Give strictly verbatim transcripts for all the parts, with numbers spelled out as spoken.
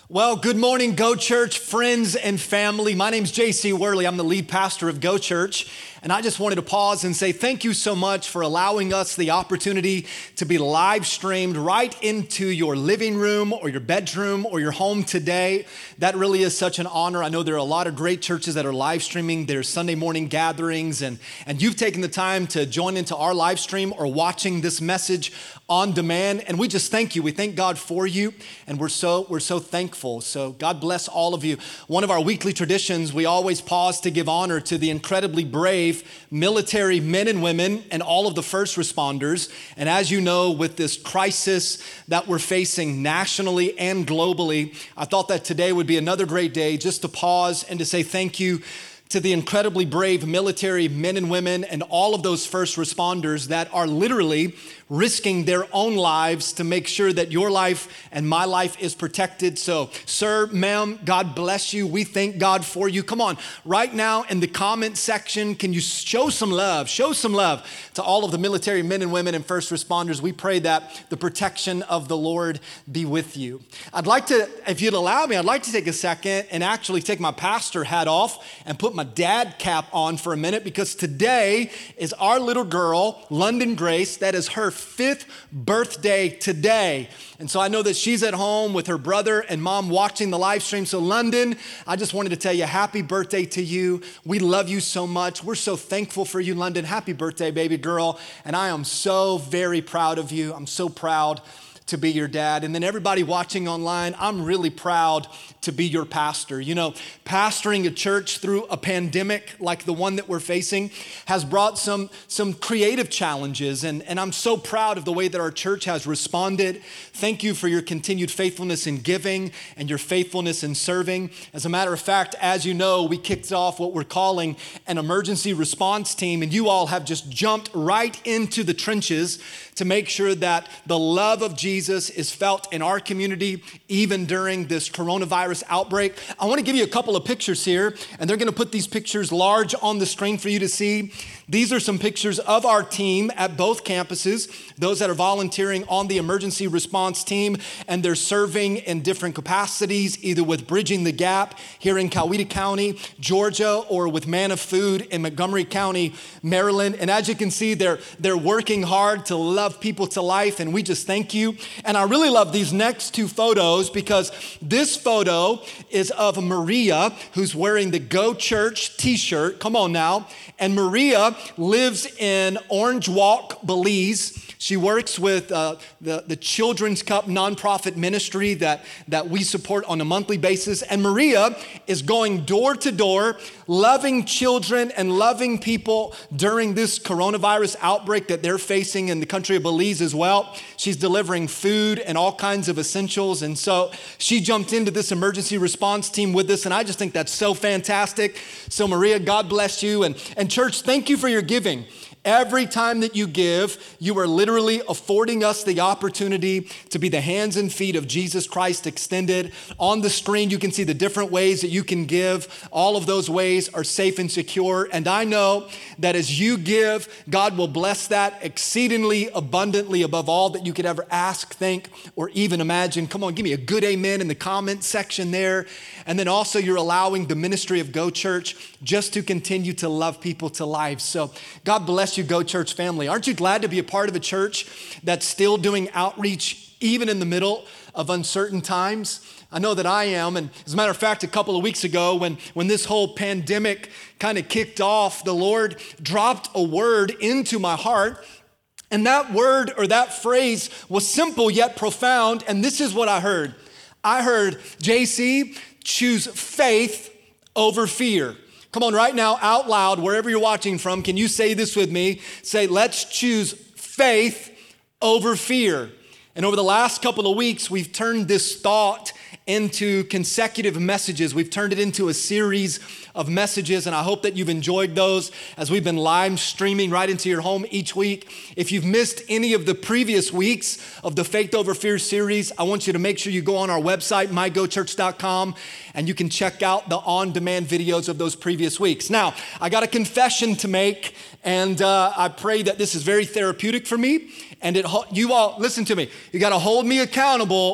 Well, good morning, Go Church friends and family. My name's J C Worley. I'm the lead pastor of Go Church. And I just wanted to pause and say thank you so much for allowing us the opportunity to be live streamed right into your living room or your bedroom or your home today. That really is such an honor. I know there are a lot of great churches that are live streaming their Sunday morning gatherings, and, and you've taken the time to join into our live stream or watching this message on demand. And we just thank you. We thank God for you, and we're so we're so thankful. So God bless all of you. One of our weekly traditions, we always pause to give honor to the incredibly brave military men and women and all of the first responders. And as you know, with this crisis that we're facing nationally and globally, I thought that today would be another great day just to pause and to say thank you to the incredibly brave military men and women and all of those first responders that are literally risking their own lives to make sure that your life and my life is protected. So, sir, ma'am, God bless you. We thank God for you. Come on, right now in the comment section, can you show some love? Show some love to all of the military men and women and first responders. We pray that the protection of the Lord be with you. I'd like to, if you'd allow me, I'd like to take a second and actually take my pastor hat off and put my dad cap on for a minute, because today is our little girl, London Grace. That is her fifth birthday today. And so I know that she's at home with her brother and mom watching the live stream. So London, I just wanted to tell you happy birthday to you. We love you so much. We're so thankful for you, London. Happy birthday, baby girl. And I am so very proud of you. I'm so proud to be your dad. And then everybody watching online, I'm really proud to be your pastor. You know, pastoring a church through a pandemic like the one that we're facing has brought some, some creative challenges. And, and I'm so proud of the way that our church has responded. Thank you for your continued faithfulness in giving and your faithfulness in serving. As a matter of fact, as you know, we kicked off what we're calling an emergency response team, and you all have just jumped right into the trenches to make sure that the love of Jesus is felt in our community, even during this coronavirus outbreak. I want to give you a couple of pictures here, and they're going to put these pictures large on the screen for you to see. These are some pictures of our team at both campuses, those that are volunteering on the emergency response team, and they're serving in different capacities, either with Bridging the Gap here in Coweta County, Georgia, or with Man of Food in Montgomery County, Maryland. And as you can see, they're, they're working hard to love people to life, and we just thank you. And I really love these next two photos, because this photo is of Maria, who's wearing the Go Church t-shirt. Come on now. And Maria lives in Orange Walk, Belize. She works with uh, the, the Children's Cup nonprofit ministry that, that we support on a monthly basis. And Maria is going door to door, loving children and loving people during this coronavirus outbreak that they're facing in the country of Belize as well. She's delivering food and all kinds of essentials. And so she jumped into this emergency response team with us. And I just think that's so fantastic. So Maria, God bless you. And, and church, thank you for your giving. Every time that you give, you are literally affording us the opportunity to be the hands and feet of Jesus Christ extended. On the screen, you can see the different ways that you can give. All of those ways are safe and secure. And I know that as you give, God will bless that exceedingly abundantly above all that you could ever ask, think, or even imagine. Come on, give me a good amen in the comment section there. And then also you're allowing the ministry of Go Church just to continue to love people to life. So God bless you, Go Church family. Aren't you glad to be a part of a church that's still doing outreach even in the middle of uncertain times? I know that I am. And as a matter of fact, a couple of weeks ago when, when this whole pandemic kind of kicked off, the Lord dropped a word into my heart. And that word or that phrase was simple yet profound. And this is what I heard. I heard, J C, choose faith over fear. Come on, right now, out loud, wherever you're watching from, can you say this with me? Say, let's choose faith over fear. And over the last couple of weeks, we've turned this thought into consecutive messages. We've turned it into a series of messages, and I hope that you've enjoyed those as we've been live streaming right into your home each week. If you've missed any of the previous weeks of the Faith Over Fear series, I want you to make sure you go on our website, my go church dot com, and you can check out the on-demand videos of those previous weeks. Now, I got a confession to make, and uh, I pray that this is very therapeutic for me, and it you all, listen to me, you got to hold me accountable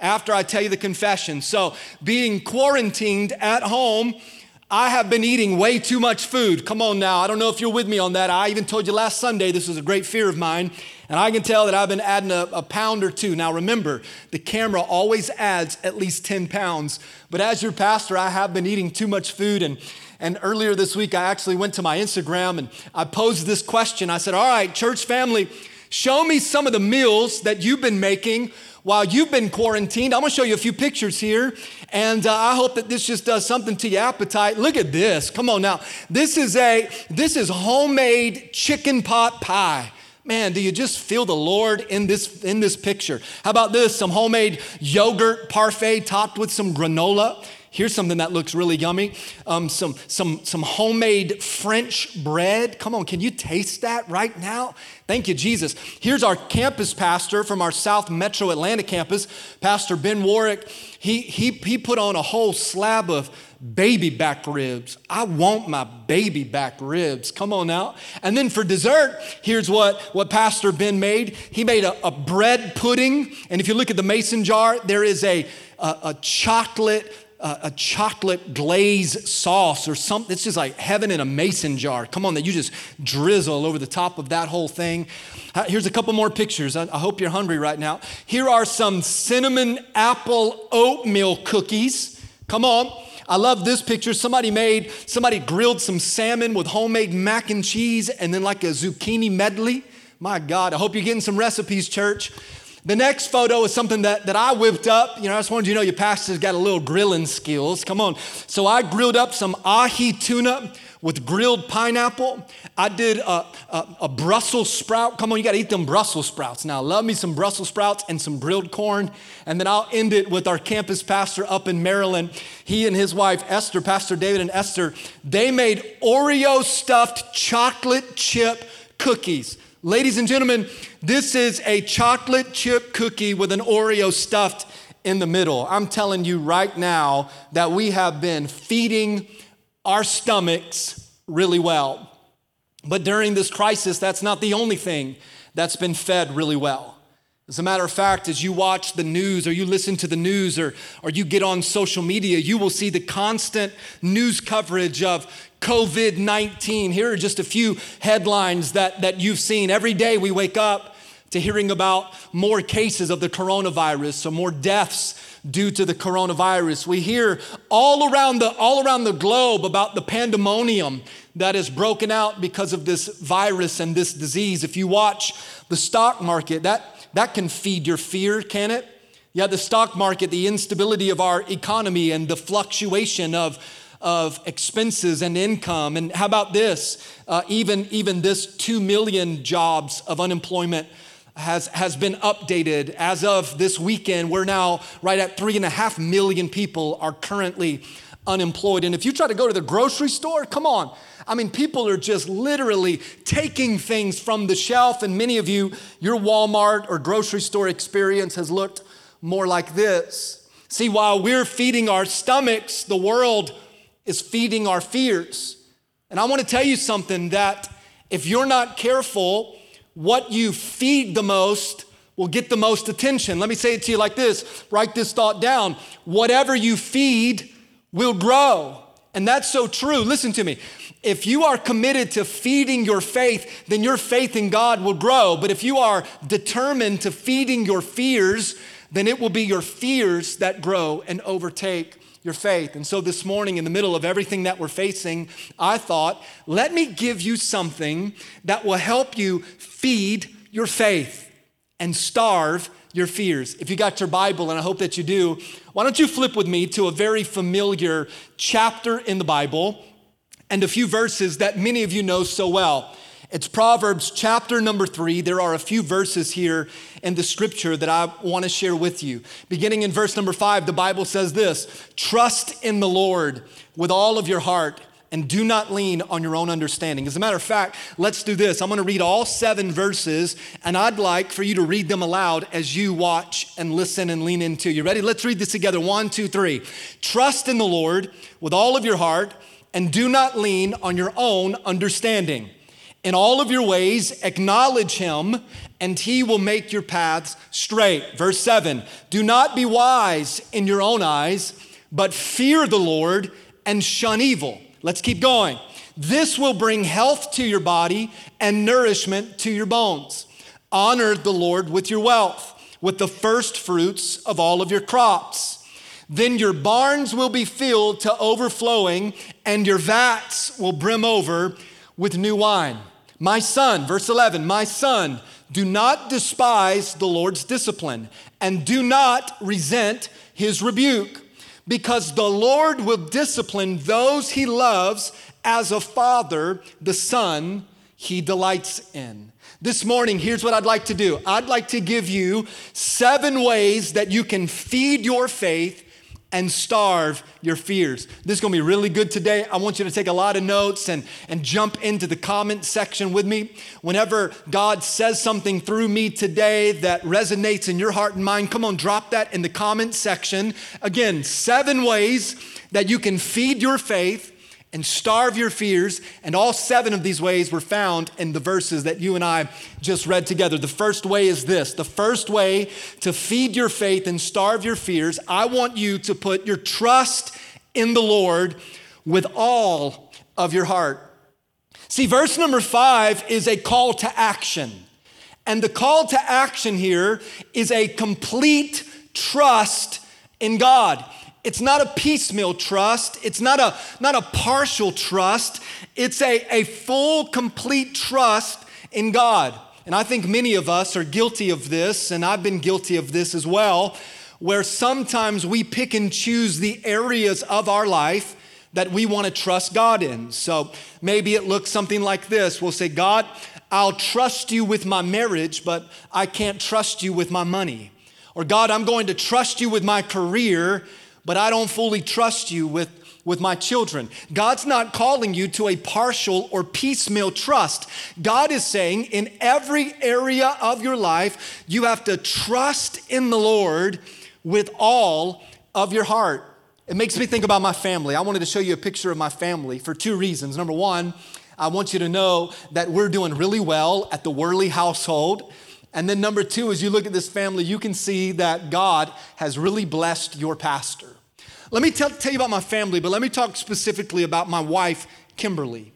after I tell you the confession. So being quarantined at home, I have been eating way too much food. Come on now. I don't know if you're with me on that. I even told you last Sunday this was a great fear of mine. And I can tell that I've been adding a, a pound or two. Now remember, the camera always adds at least ten pounds. But as your pastor, I have been eating too much food. And, and earlier this week, I actually went to my Instagram and I posed this question. I said, all right, church family, show me some of the meals that you've been making while you've been quarantined. I'm gonna show you a few pictures here, and uh, I hope that this just does something to your appetite. Look at this, come on now. This is a, this is homemade chicken pot pie. Man, do you just feel the Lord in this, in this picture? How about this, some homemade yogurt parfait topped with some granola. Here's something that looks really yummy. Um, some, some, some homemade French bread. Come on, can you taste that right now? Thank you, Jesus. Here's our campus pastor from our South Metro Atlanta campus, Pastor Ben Warwick. He, he, he put on a whole slab of baby back ribs. I want my baby back ribs. Come on now. And then for dessert, here's what, what Pastor Ben made. He made a, a bread pudding. And if you look at the mason jar, there is a, a, a chocolate a chocolate glaze sauce or something. It's just like heaven in a mason jar. Come on, that you just drizzle over the top of that whole thing. Here's a couple more pictures. I hope you're hungry right now. Here are some cinnamon apple oatmeal cookies. Come on. I love this picture. Somebody made, somebody grilled some salmon with homemade mac and cheese and then like a zucchini medley. My God, I hope you're getting some recipes, church. The next photo is something that, that I whipped up. You know, I just wanted you to know your pastor's got a little grilling skills. Come on. So I grilled up some ahi tuna with grilled pineapple. I did a, a, a Brussels sprout. Come on, you got to eat them Brussels sprouts. Now, love me some Brussels sprouts and some grilled corn. And then I'll end it with our campus pastor up in Maryland. He and his wife, Esther, Pastor David and Esther, they made Oreo stuffed chocolate chip cookies. Ladies and gentlemen, this is a chocolate chip cookie with an Oreo stuffed in the middle. I'm telling you right now that we have been feeding our stomachs really well. But during this crisis, that's not the only thing that's been fed really well. As a matter of fact, as you watch the news or you listen to the news or, or you get on social media, you will see the constant news coverage of covid nineteen. Here are just a few headlines that, that you've seen. Every day we wake up to hearing about more cases of the coronavirus or more deaths due to the coronavirus. We hear all around the, all around the globe about the pandemonium that is broken out because of this virus and this disease. If you watch the stock market, that That can feed your fear, can it? Yeah, the stock market, the instability of our economy and the fluctuation of, of expenses and income. And how about this? Uh, even, even this two million jobs of unemployment has, has been updated. As of this weekend, we're now right at three and a half million people are currently unemployed. And if you try to go to the grocery store, come on. I mean, people are just literally taking things from the shelf. And many of you, your Walmart or grocery store experience has looked more like this. See, while we're feeding our stomachs, the world is feeding our fears. And I want to tell you something, that if you're not careful, what you feed the most will get the most attention. Let me say it to you like this. Write this thought down. Whatever you feed will grow. And that's so true. Listen to me. If you are committed to feeding your faith, then your faith in God will grow. But if you are determined to feeding your fears, then it will be your fears that grow and overtake your faith. And so this morning, in the middle of everything that we're facing, I thought, let me give you something that will help you feed your faith and starve your fears. If you got your Bible, and I hope that you do, why don't you flip with me to a very familiar chapter in the Bible and a few verses that many of you know so well. It's Proverbs chapter number three. There are a few verses here in the scripture that I want to share with you. Beginning in verse number five, the Bible says this: trust in the Lord with all of your heart and do not lean on your own understanding. As a matter of fact, let's do this. I'm going to read all seven verses, and I'd like for you to read them aloud as you watch and listen and lean into. You ready? Let's read this together. One, two, three. Trust in the Lord with all of your heart and do not lean on your own understanding. In all of your ways, acknowledge him, and he will make your paths straight. Verse seven, do not be wise in your own eyes, but fear the Lord and shun evil. Let's keep going. This will bring health to your body and nourishment to your bones. Honor the Lord with your wealth, with the first fruits of all of your crops. Then your barns will be filled to overflowing, and your vats will brim over with new wine. My son, verse eleven, my son, do not despise the Lord's discipline, and do not resent his rebuke, because the Lord will discipline those he loves as a father, the son he delights in. This morning, here's what I'd like to do. I'd like to give you seven ways that you can feed your faith and starve your fears. This is gonna be really good today. I want you to take a lot of notes and, and jump into the comment section with me. Whenever God says something through me today that resonates in your heart and mind, come on, drop that in the comment section. Again, seven ways that you can feed your faith and starve your fears, and all seven of these ways were found in the verses that you and I just read together. The first way is this. The first way to feed your faith and starve your fears, I want you to put your trust in the Lord with all of your heart. See, verse number five is a call to action. And the call to action here is a complete trust in God. It's not a piecemeal trust. It's not a, not a partial trust. It's a, a full, complete trust in God. And I think many of us are guilty of this, and I've been guilty of this as well, where sometimes we pick and choose the areas of our life that we want to trust God in. So maybe it looks something like this. We'll say, God, I'll trust you with my marriage, but I can't trust you with my money. Or God, I'm going to trust you with my career, but I don't fully trust you with, with my children. God's not calling you to a partial or piecemeal trust. God is saying in every area of your life, you have to trust in the Lord with all of your heart. It makes me think about my family. I wanted to show you a picture of my family for two reasons. Number one, I want you to know that we're doing really well at the Worley household. And then number two, as you look at this family, you can see that God has really blessed your pastor. Let me tell, tell you about my family, but let me talk specifically about my wife, Kimberly.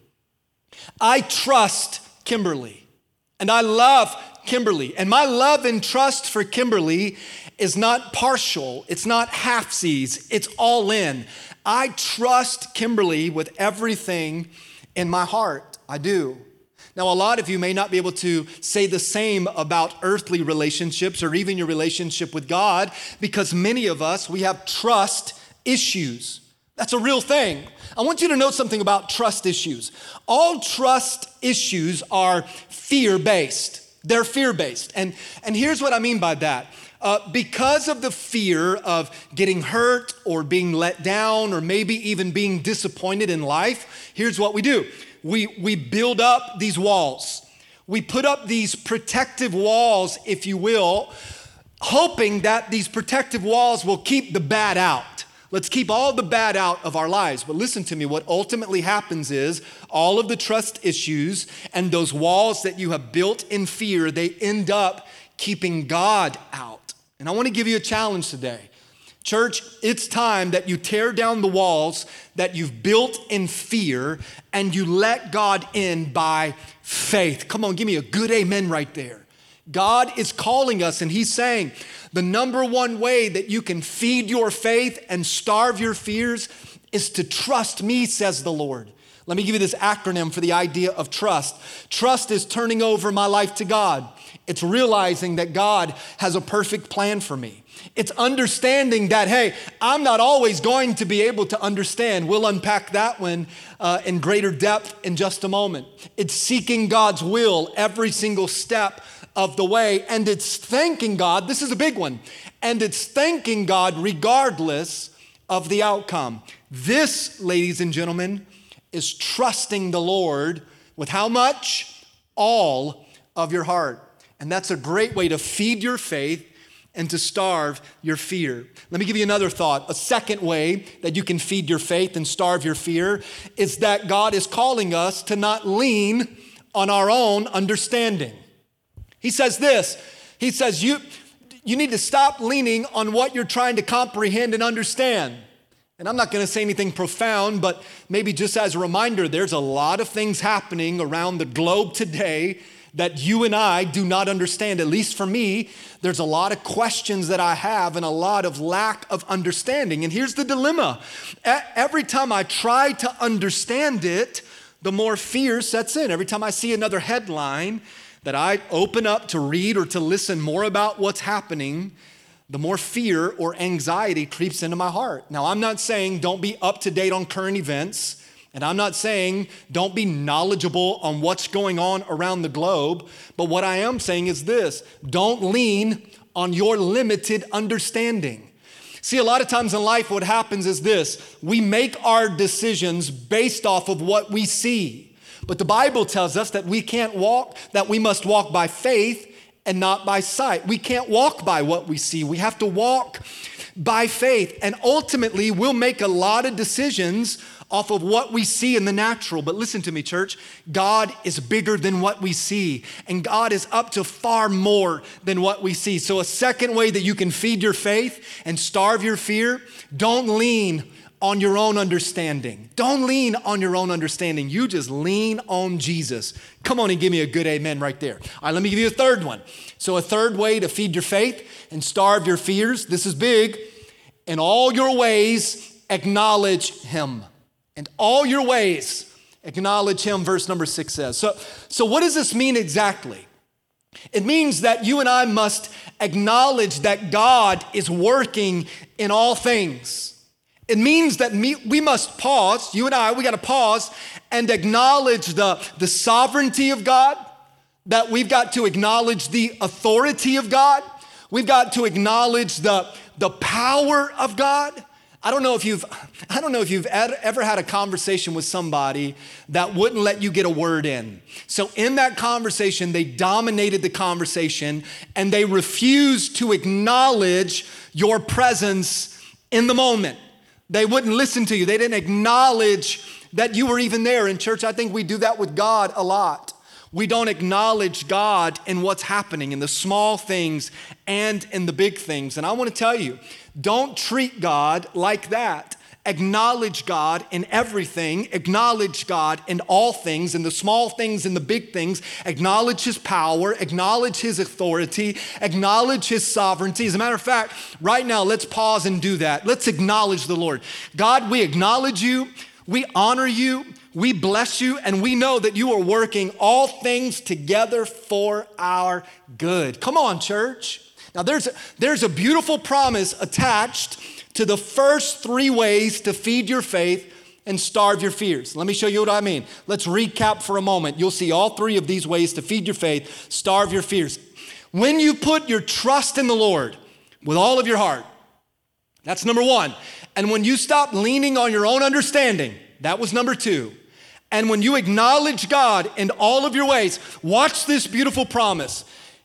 I trust Kimberly, and I love Kimberly. And my love and trust for Kimberly is not partial. It's not halfsies. It's all in. I trust Kimberly with everything in my heart. I do. Now, a lot of you may not be able to say the same about earthly relationships or even your relationship with God, because many of us, we have trust issues. That's a real thing. I want you to know something about trust issues. All trust issues are fear-based. They're fear-based. And, and here's what I mean by that. Uh, because of the fear of getting hurt or being let down or maybe even being disappointed in life, here's what we do. We, we build up these walls. We put up these protective walls, if you will, hoping that these protective walls will keep the bad out. Let's keep all the bad out of our lives. But listen to me, what ultimately happens is all of the trust issues and those walls that you have built in fear, they end up keeping God out. And I want to give you a challenge today. Church, it's time that you tear down the walls that you've built in fear and you let God in by faith. Come on, give me a good amen right there. God is calling us and he's saying the number one way that you can feed your faith and starve your fears is to trust me, says the Lord. Let me give you this acronym for the idea of trust. Trust is turning over my life to God. It's realizing that God has a perfect plan for me. It's understanding that, hey, I'm not always going to be able to understand. We'll unpack that one uh, in greater depth in just a moment. It's seeking God's will every single step of the way, and it's thanking God, this is a big one, and it's thanking God regardless of the outcome. This, ladies and gentlemen, is trusting the Lord with how much? All of your heart. And that's a great way to feed your faith and to starve your fear. Let me give you another thought. A second way that you can feed your faith and starve your fear is that God is calling us to not lean on our own understanding. He says this, he says, you, you need to stop leaning on what you're trying to comprehend and understand. And I'm not going to say anything profound, but maybe just as a reminder, there's a lot of things happening around the globe today that you and I do not understand. At least for me, there's a lot of questions that I have and a lot of lack of understanding. And here's the dilemma. Every time I try to understand it, the more fear sets in. Every time I see another headline that I open up to read or to listen more about what's happening, the more fear or anxiety creeps into my heart. Now, I'm not saying don't be up to date on current events, and I'm not saying don't be knowledgeable on what's going on around the globe, but what I am saying is this: don't lean on your limited understanding. See, a lot of times in life what happens is this: we make our decisions based off of what we see. But the Bible tells us that we can't walk, that we must walk by faith and not by sight. We can't walk by what we see. We have to walk by faith. And ultimately, we'll make a lot of decisions off of what we see in the natural. But listen to me, church. God is bigger than what we see. And God is up to far more than what we see. So a second way that you can feed your faith and starve your fear, don't lean on your own understanding. Don't lean on your own understanding. You just lean on Jesus. Come on and give me a good amen right there. All right, let me give you a third one. So a third way to feed your faith and starve your fears, this is big. In all your ways, acknowledge him. In all your ways, acknowledge him, verse number six says. So, so what does this mean exactly? It means that you and I must acknowledge that God is working in all things. It means that me, we must pause, you and I, we got to pause and acknowledge the, the sovereignty of God, that we've got to acknowledge the authority of God. We've got to acknowledge the, the power of God. I don't know if you've, I don't know if you've ever had a conversation with somebody that wouldn't let you get a word in. So in that conversation, they dominated the conversation and they refused to acknowledge your presence in the moment. They wouldn't listen to you. They didn't acknowledge that you were even there. In church, I think we do that with God a lot. We don't acknowledge God in what's happening, in the small things and in the big things. And I want to tell you, don't treat God like that. Acknowledge God in everything. Acknowledge God in all things, in the small things, in the big things. Acknowledge his power. Acknowledge his authority. Acknowledge his sovereignty. As a matter of fact, right now, let's pause and do that. Let's acknowledge the Lord. God, we acknowledge you. We honor you. We bless you. And we know that you are working all things together for our good. Come on, church. Now, there's a, there's a beautiful promise attached to the first three ways to feed your faith and starve your fears. Let me show you what I mean. Let's recap for a moment. You'll see all three of these ways to feed your faith, starve your fears. When you put your trust in the Lord with all of your heart, that's number one. And when you stop leaning on your own understanding, that was number two. And when you acknowledge God in all of your ways, watch this beautiful promise.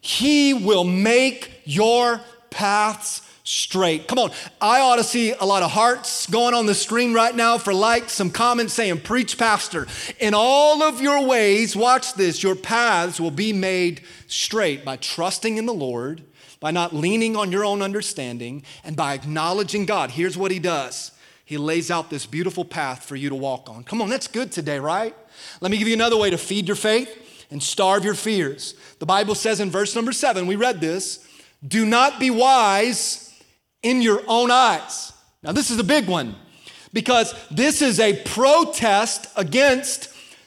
He will make your paths straight. Come on. I ought to see a lot of hearts going on the screen right now for likes, some comments saying, preach, pastor. In all of your ways, watch this, your paths will be made straight by trusting in the Lord, by not leaning on your own understanding, and by acknowledging God. Here's what he does. He lays out this beautiful path for you to walk on. Come on, that's good today, right? Let me give you another way to feed your faith and starve your fears. The Bible says in verse number seven, we read this, do not be wise in your own eyes. Now, this is a big one because this is a protest against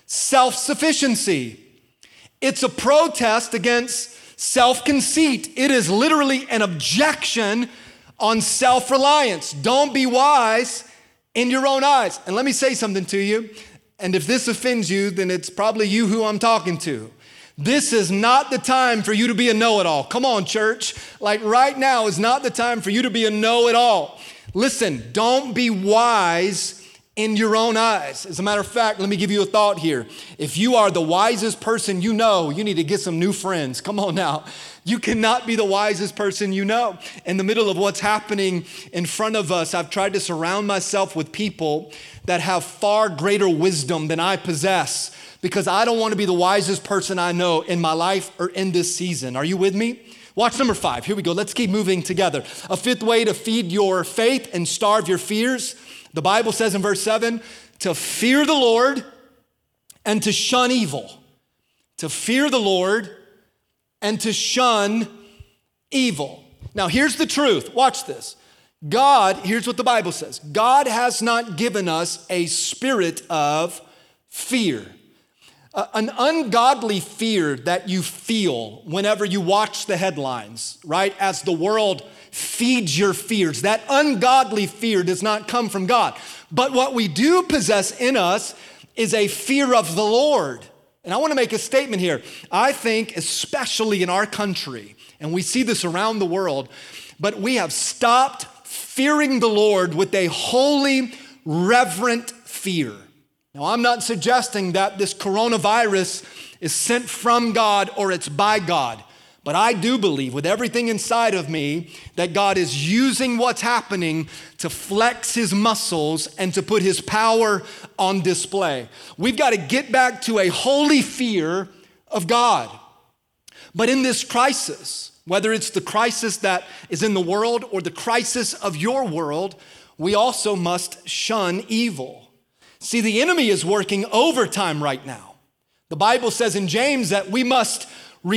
self-sufficiency. It's a protest against self-conceit. It is literally an objection on self-reliance. Don't be wise in your own eyes. And let me say something to you. And if this offends you, then it's probably you who I'm talking to. This is not the time for you to be a know-it-all. Come on, church. Like right now is not the time for you to be a know-it-all. Listen, don't be wise in your own eyes. As a matter of fact, let me give you a thought here. If you are the wisest person you know, you need to get some new friends. Come on now. You cannot be the wisest person you know. In the middle of what's happening in front of us, I've tried to surround myself with people that have far greater wisdom than I possess, because I don't want to be the wisest person I know in my life or in this season. Are you with me? Watch number five. Here we go. Let's keep moving together. A fifth way to feed your faith and starve your fears. The Bible says in verse seven, to fear the Lord and to shun evil. To fear the Lord and to shun evil. Now here's the truth. Watch this. God, here's what the Bible says. God has not given us a spirit of fear. Uh, an ungodly fear that you feel whenever you watch the headlines, right? As the world feeds your fears. That ungodly fear does not come from God. But what we do possess in us is a fear of the Lord. And I want to make a statement here. I think, especially in our country, and we see this around the world, but we have stopped fearing the Lord with a holy, reverent fear. Now, I'm not suggesting that this coronavirus is sent from God or it's by God. But I do believe with everything inside of me that God is using what's happening to flex his muscles and to put his power on display. We've got to get back to a holy fear of God. But in this crisis, whether it's the crisis that is in the world or the crisis of your world, we also must shun evil. See, the enemy is working overtime right now. The Bible says in James that we must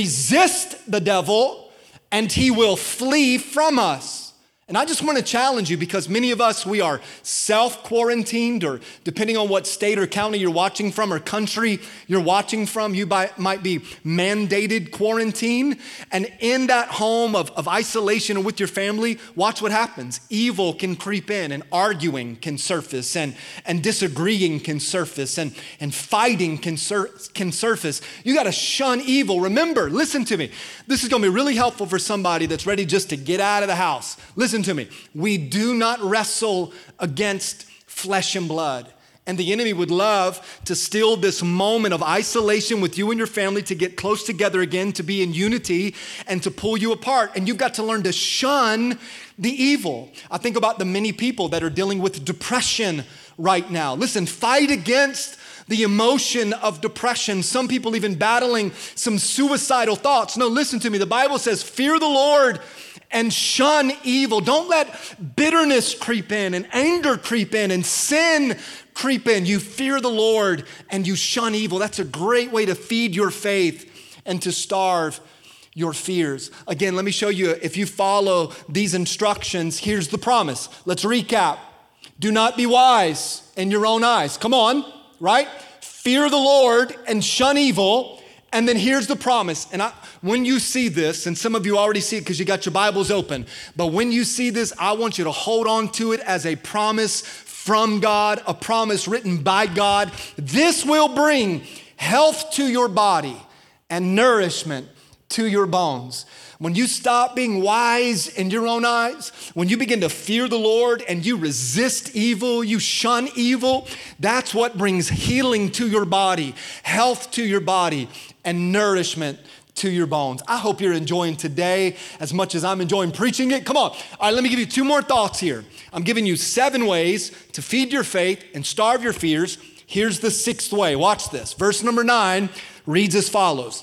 resist the devil and he will flee from us. And I just want to challenge you, because many of us, we are self-quarantined, or depending on what state or county you're watching from or country you're watching from, you might be mandated quarantine. And in that home of, of isolation or with your family, watch what happens. Evil can creep in, and arguing can surface, and, and disagreeing can surface, and, and fighting can, sur- can surface. You got to shun evil. Remember, listen to me. This is going to be really helpful for somebody that's ready just to get out of the house. Listen to me. We do not wrestle against flesh and blood. And the enemy would love to steal this moment of isolation with you and your family, to get close together again, to be in unity, and to pull you apart. And you've got to learn to shun the evil. I think about the many people that are dealing with depression right now. Listen, fight against the emotion of depression. Some people even battling some suicidal thoughts. No, listen to me. The Bible says, fear the Lord and shun evil. Don't let bitterness creep in, and anger creep in, and sin creep in. You fear the Lord and you shun evil. That's a great way to feed your faith and to starve your fears. Again, let me show you, if you follow these instructions, here's the promise. Let's recap. Do not be wise in your own eyes. Come on, right? Fear the Lord and shun evil. And then here's the promise. And I, when you see this, and some of you already see it because you got your Bibles open, but when you see this, I want you to hold on to it as a promise from God, a promise written by God. This will bring health to your body and nourishment to your bones. When you stop being wise in your own eyes, when you begin to fear the Lord and you resist evil, you shun evil, that's what brings healing to your body, health to your body, and nourishment to your bones. I hope you're enjoying today as much as I'm enjoying preaching it. Come on. All right, let me give you two more thoughts here. I'm giving you seven ways to feed your faith and starve your fears. Here's the sixth way. Watch this. Verse number nine reads as follows.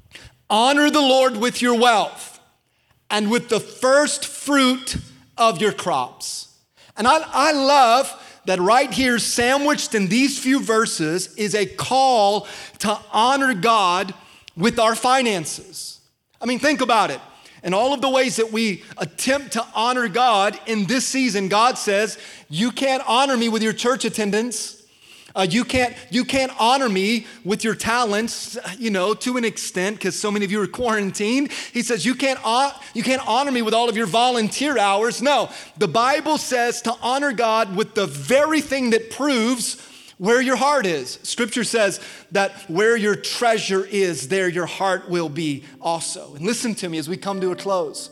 Honor the Lord with your wealth and with the first fruit of your crops. And I, I love that right here, sandwiched in these few verses, is a call to honor God with our finances. I mean, think about it. In all of the ways that we attempt to honor God in this season, God says, you can't honor me with your church attendance. Uh, you can't you can't honor me with your talents, you know, to an extent, because so many of you are quarantined. He says you can't uh, you can't honor me with all of your volunteer hours. No, the Bible says to honor God with the very thing that proves where your heart is. Scripture says that where your treasure is, there your heart will be also. And listen to me as we come to a close.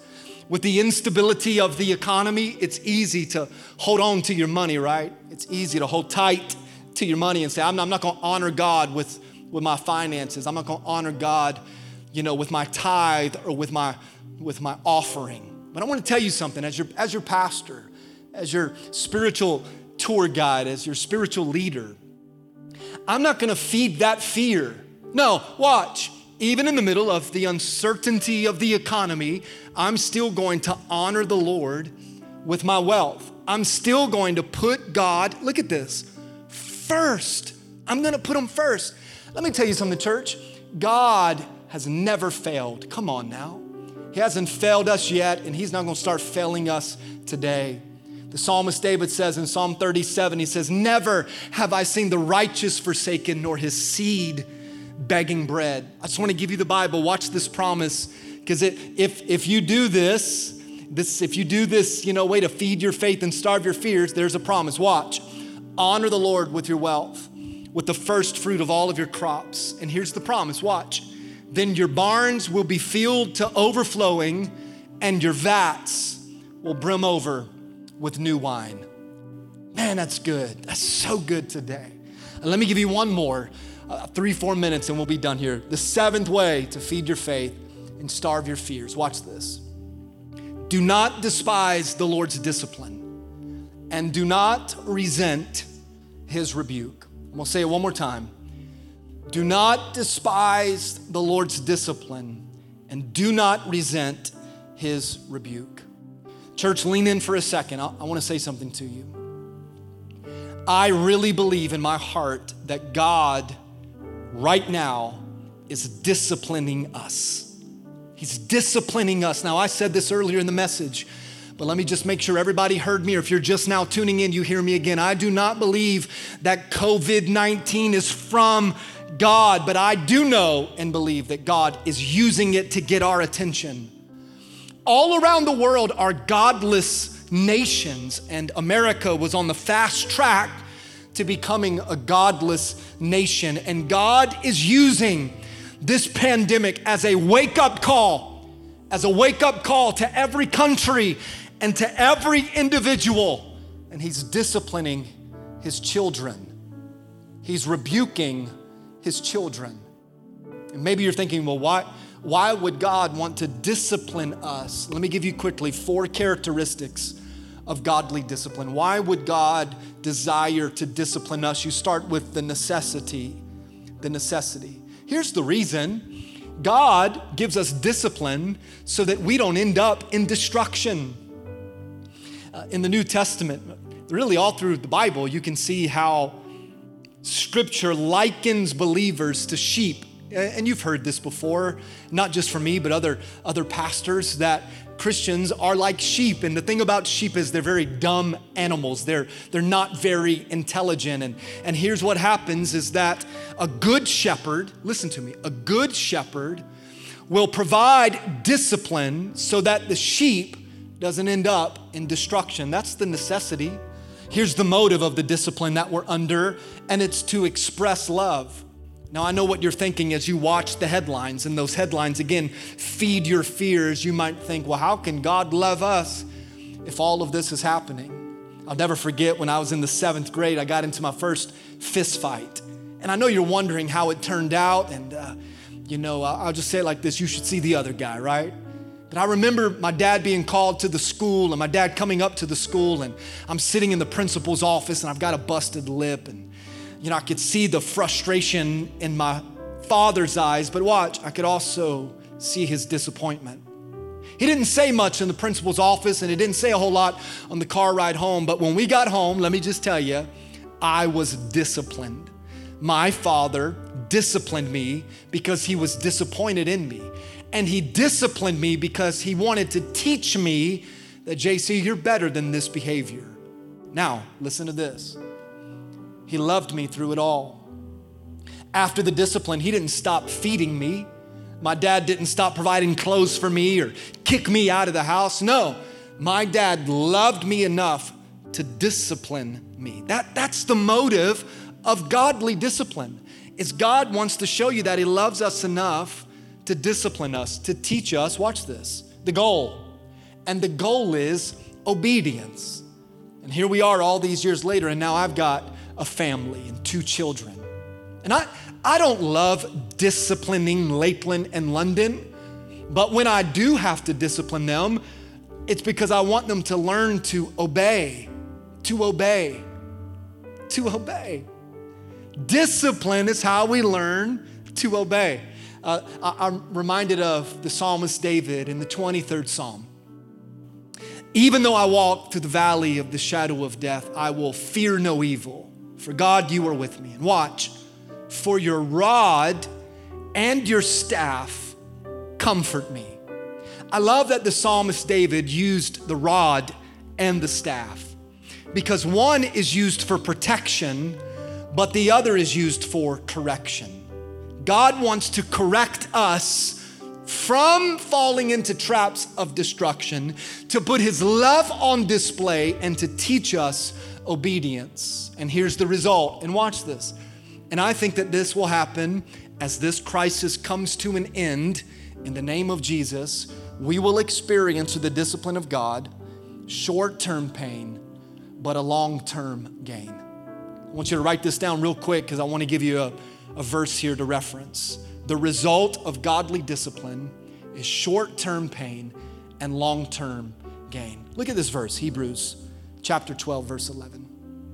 With the instability of the economy, it's easy to hold on to your money, right? It's easy to hold tight to your money and say, I'm not, I'm not gonna honor God with, with my finances. I'm not gonna honor God, you know, with my tithe or with my, with my offering. But I wanna tell you something, as your, as your pastor, as your spiritual tour guide, as your spiritual leader, I'm not gonna feed that fear. No, watch. Even in the middle of the uncertainty of the economy, I'm still going to honor the Lord with my wealth. I'm still going to put God, look at this, first. I'm gonna put him first. Let me tell you something, church. God has never failed. Come on now. He hasn't failed us yet, and he's not gonna start failing us today. The psalmist David says in Psalm thirty-seven, he says, never have I seen the righteous forsaken, nor his seed begging bread. I just want to give you the Bible. Watch this promise, because if if you do this, this if you do this, you know, way to feed your faith and starve your fears, there's a promise. Watch. Honor the Lord with your wealth, with the first fruit of all of your crops. And here's the promise. Watch. Then your barns will be filled to overflowing, and your vats will brim over with new wine. Man, that's good. That's so good today. And let me give you one more. Uh, three, four minutes and we'll be done here. The seventh way to feed your faith and starve your fears. Watch this. Do not despise the Lord's discipline, and do not resent his rebuke. I'm gonna say it one more time. Do not despise the Lord's discipline, and do not resent his rebuke. Church, lean in for a second. I, I wanna say something to you. I really believe in my heart that God right now is disciplining us. He's disciplining us. Now, I said this earlier in the message, but let me just make sure everybody heard me, or if you're just now tuning in, you hear me again. I do not believe that covid nineteen is from God, but I do know and believe that God is using it to get our attention. All around the world are godless nations, and America was on the fast track to becoming a godless nation. And God is using this pandemic as a wake-up call, as a wake-up call to every country and to every individual. And he's disciplining his children. He's rebuking his children. And maybe you're thinking, well, why, why would God want to discipline us? Let me give you quickly four characteristics of godly discipline. Why would God desire to discipline us? You start with the necessity, the necessity. Here's the reason. God gives us discipline so that we don't end up in destruction. Uh, in the New Testament, really all through the Bible, you can see how Scripture likens believers to sheep. And you've heard this before, not just from me, but other, other pastors, that Christians are like sheep. And the thing about sheep is they're very dumb animals. They're, they're not very intelligent. And, and here's what happens is that a good shepherd, listen to me, a good shepherd will provide discipline so that the sheep doesn't end up in destruction. That's the necessity. Here's the motive of the discipline that we're under, and it's to express love. Now, I know what you're thinking as you watch the headlines, and those headlines, again, feed your fears. You might think, well, how can God love us if all of this is happening? I'll never forget when I was in the seventh grade, I got into my first fist fight. And I know you're wondering how it turned out, and uh, you know, I'll just say it like this, you should see the other guy, right? But I remember my dad being called to the school, and my dad coming up to the school, and I'm sitting in the principal's office, and I've got a busted lip, and you know, I could see the frustration in my father's eyes, but watch, I could also see his disappointment. He didn't say much in the principal's office, and he didn't say a whole lot on the car ride home, but when we got home, let me just tell you, I was disciplined. My father disciplined me because he was disappointed in me. And he disciplined me because he wanted to teach me that, J C, you're better than this behavior. Now, listen to this. He loved me through it all. After the discipline, he didn't stop feeding me. My dad didn't stop providing clothes for me or kick me out of the house. No, my dad loved me enough to discipline me. That, that's the motive of godly discipline, is God wants to show you that he loves us enough to discipline us, to teach us, watch this, the goal, And the goal is obedience. And here we are all these years later, and now I've got a family and two children. And I, I don't love disciplining Lakeland and London, but when I do have to discipline them, it's because I want them to learn to obey, to obey, to obey. Discipline is how we learn to obey. Uh, I, I'm reminded of the psalmist David in the twenty-third Psalm. Even though I walk through the valley of the shadow of death, I will fear no evil, for God, you are with me. And watch, for your rod and your staff comfort me. I love that the psalmist David used the rod and the staff, because one is used for protection, but the other is used for correction. God wants to correct us from falling into traps of destruction, to put his love on display and to teach us obedience. And here's the result, and watch this. And I think that this will happen as this crisis comes to an end. In the name of Jesus, we will experience through the discipline of God short-term pain, but a long-term gain. I want you to write this down real quick because I want to give you a, a verse here to reference. The result of godly discipline is short-term pain and long-term gain. Look at this verse, Hebrews chapter twelve, verse eleven.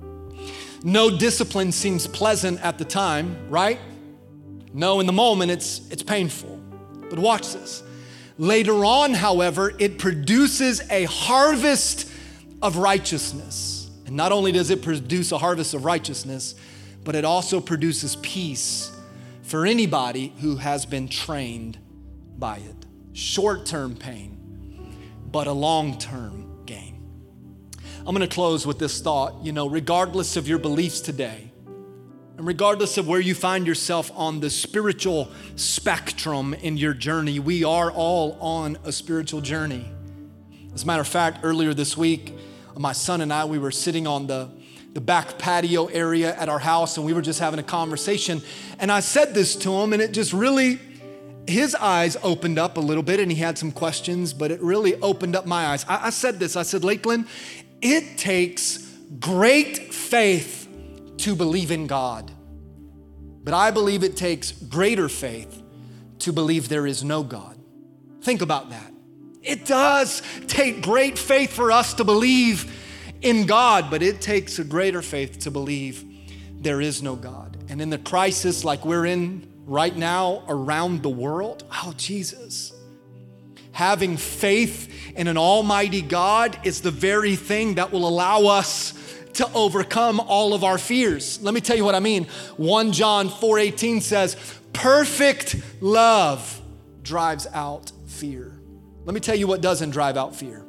No discipline seems pleasant at the time, right? No, in the moment it's, it's painful. But watch this. Later on, however, it produces a harvest of righteousness. And not only does it produce a harvest of righteousness, but it also produces peace for anybody who has been trained by it. Short-term pain, but a long-term gain. I'm gonna close with this thought. You know, regardless of your beliefs today, and regardless of where you find yourself on the spiritual spectrum in your journey, we are all on a spiritual journey. As a matter of fact, earlier this week, my son and I, we were sitting on the, the back patio area at our house, and we were just having a conversation. And I said this to him, and it just really, his eyes opened up a little bit, and he had some questions, but it really opened up my eyes. I, I said this, I said, Lakeland, it takes great faith to believe in God. But I believe it takes greater faith to believe there is no God. Think about that. It does take great faith for us to believe in God, but it takes a greater faith to believe there is no God. And in the crisis like we're in right now around the world, oh, Jesus, having faith in an almighty God is the very thing that will allow us to overcome all of our fears. Let me tell you what I mean. First John four eighteen says, perfect love drives out fear. Let me tell you what doesn't drive out fear.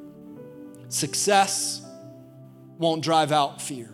Success won't drive out fear.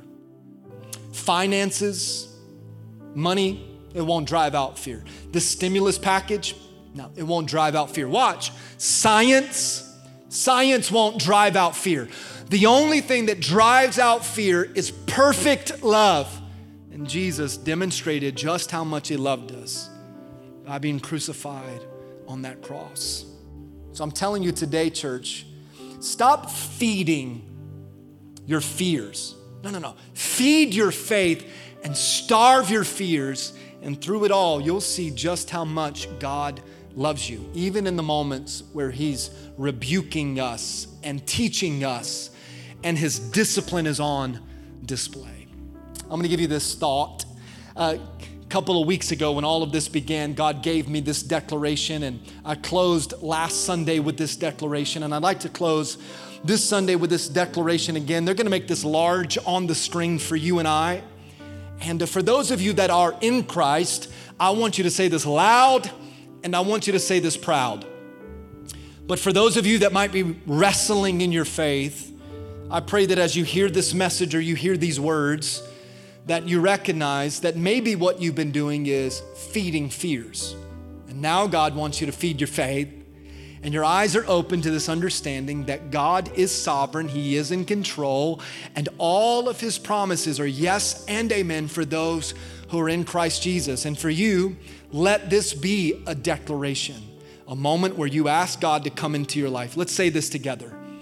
Finances, money, it won't drive out fear. The stimulus package, no, it won't drive out fear. Watch, science, science won't drive out fear. The only thing that drives out fear is perfect love. And Jesus demonstrated just how much he loved us by being crucified on that cross. So I'm telling you today, church, stop feeding your fears. No, no, no. Feed your faith and starve your fears. And through it all, you'll see just how much God loves you, even in the moments where he's rebuking us and teaching us, and his discipline is on display. I'm gonna give you this thought. Uh, a couple of weeks ago when all of this began, God gave me this declaration, and I closed last Sunday with this declaration, and I'd like to close this Sunday with this declaration again. They're gonna make this large on the screen for you and I. And for those of you that are in Christ, I want you to say this loud, and I want you to say this proud. But for those of you that might be wrestling in your faith, I pray that as you hear this message or you hear these words, that you recognize that maybe what you've been doing is feeding fears. And now God wants you to feed your faith, and your eyes are open to this understanding that God is sovereign, he is in control, and all of his promises are yes and amen for those who are in Christ Jesus. And for you, let this be a declaration, a moment where you ask God to come into your life. Let's say this together.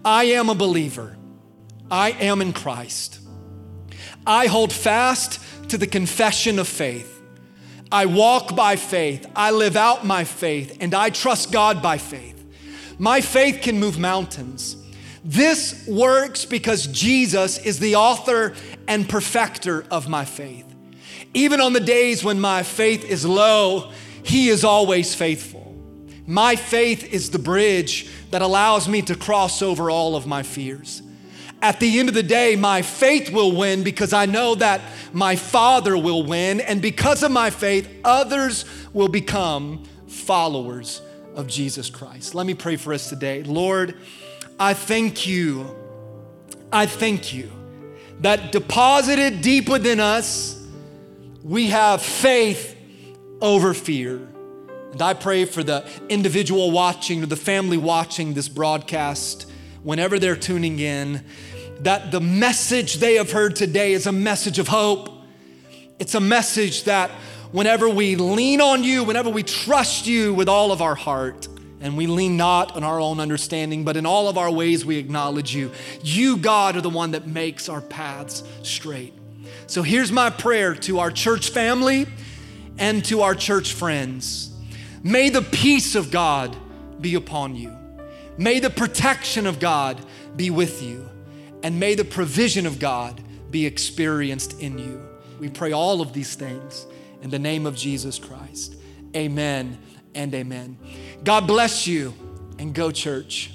I am a believer. I am in Christ. I hold fast to the confession of faith. I walk by faith. I live out my faith, and I trust God by faith. My faith can move mountains. This works because Jesus is the author and perfecter of my faith. Even on the days when my faith is low, He is always faithful. My faith is the bridge that allows me to cross over all of my fears. At the end of the day, my faith will win because I know that my Father will win, and because of my faith, others will become followers of Jesus Christ. Let me pray for us today. Lord, I thank you, I thank you that deposited deep within us, we have faith over fear. And I pray for the individual watching or the family watching this broadcast, whenever they're tuning in, that the message they have heard today is a message of hope. It's a message that whenever we lean on you, whenever we trust you with all of our heart, and we lean not on our own understanding, but in all of our ways we acknowledge you. You, God, are the one that makes our paths straight. So here's my prayer to our church family and to our church friends. May the peace of God be upon you. May the protection of God be with you. And may the provision of God be experienced in you. We pray all of these things in the name of Jesus Christ. Amen and amen. God bless you, and go church.